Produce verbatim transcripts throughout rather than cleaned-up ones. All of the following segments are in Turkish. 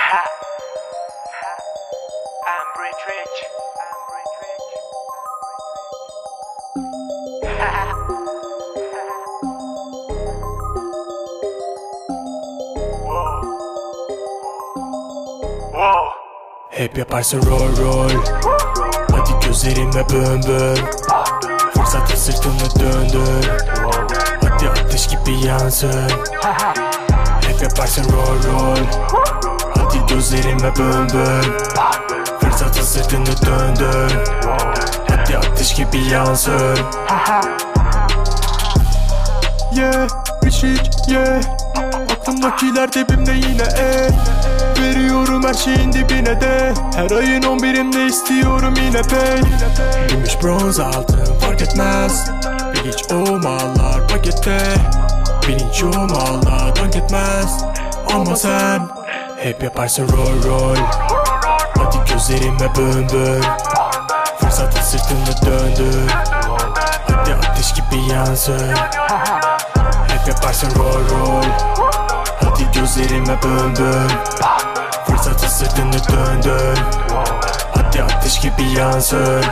I'm rich rich. I'm rich rich. Wow. Wow. Hep yaparsın rol rol. Hadi gözlerime bön bön. Fırsatı sırtını döndür. Hadi ateş gibi yansın. Hep yaparsın rol rol. Hadi gözlerime bön bön. Fırsatı sırtını döndür. Hadi ateş gibi yansın. Yeah, bitch rich, yeah. Aklımdakiler dibimde yine eh. Veriyorum her şeyin dibine de. Her ayın on birinde istiyorum yine pay. Gümüş bronz altın fark etmez. Bilinç olmalar pakette. Bilinç olmalar dank etmez. Ama sen hep yaparsın rol rol. Hadi gözlerime bön bön. Fırsatın sırtını döndür. Hadi ateş gibi yansın. Hep yaparsın rol rol. Hadi gözlerime bön bön. Fırsatın sırtını döndür. Hadi ateş gibi yansın.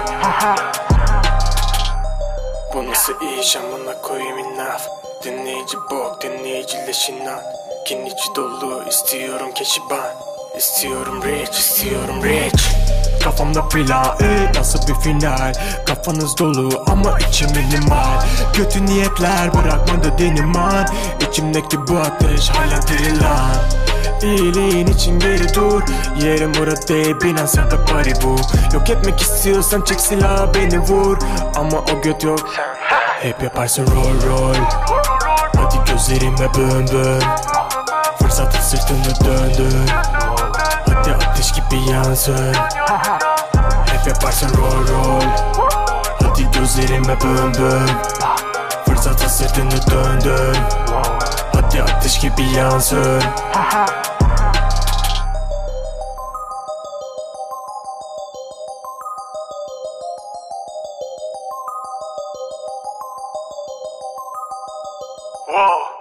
Bu nasıl iş amına koyayım inaf. Dinleyici bok, dinleyiciyle şinan. Kinlici dolu, istiyorum keşiban. İstiyorum rich, istiyorum rich. Kafamda plan, ey nasıl bir final. Kafanız dolu ama içim minimal. Kötü niyetler bırakmadı deniman. İçimdeki bu ateş hala dirilan. İyiliğin için geri dur. Yerim orada değil, Binance da pari bu. Yok etmek istiyorsan çek silahı beni vur. Ama o göt yok. Hep yaparsın rol rol. Hadi gözlerime bön bön. Fırsatın sırtını döndür. Hadi ateş gibi yansın. Hep yaparsın rol rol. Hadi gözlerime bön bön. Fırsatın sırtını döndür. Hadi ateş gibi yansın. Wow.